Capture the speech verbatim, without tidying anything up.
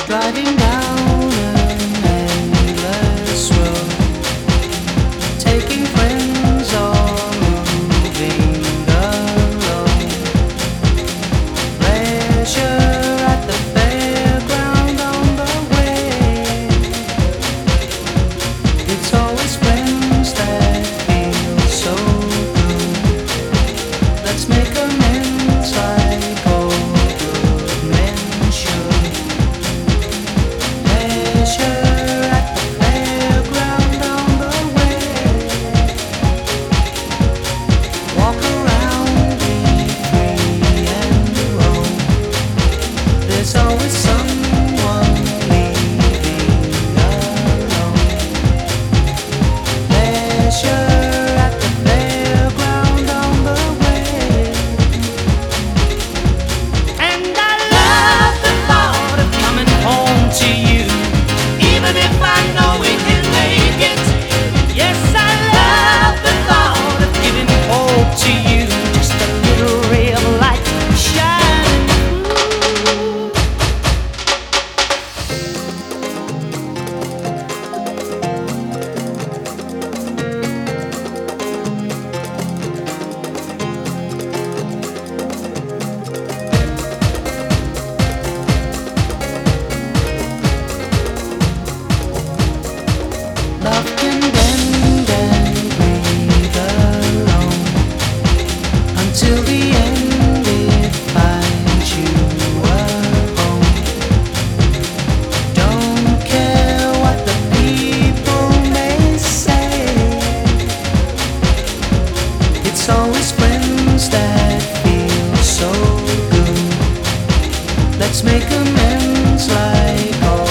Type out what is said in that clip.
Driving down an endless road, taking friends or moving alone. Pleasure at the fairground on the way. It's always friends that feel so good. Let's make amends like all good men should. Pleasure at the fairground on the way. Walk around, be free and roam. There's always someone leaving alone. Pleasure at the fairground on the way. And I love the thought of coming home to you, even if I know we can make it. Yes, I love the thought of giving hope to you, just a little ray of light shining through. Love can bend and breathe alone until the end it finds you at home. Don't care what the people may say. It's always friends that feel so good. Let's make amends like all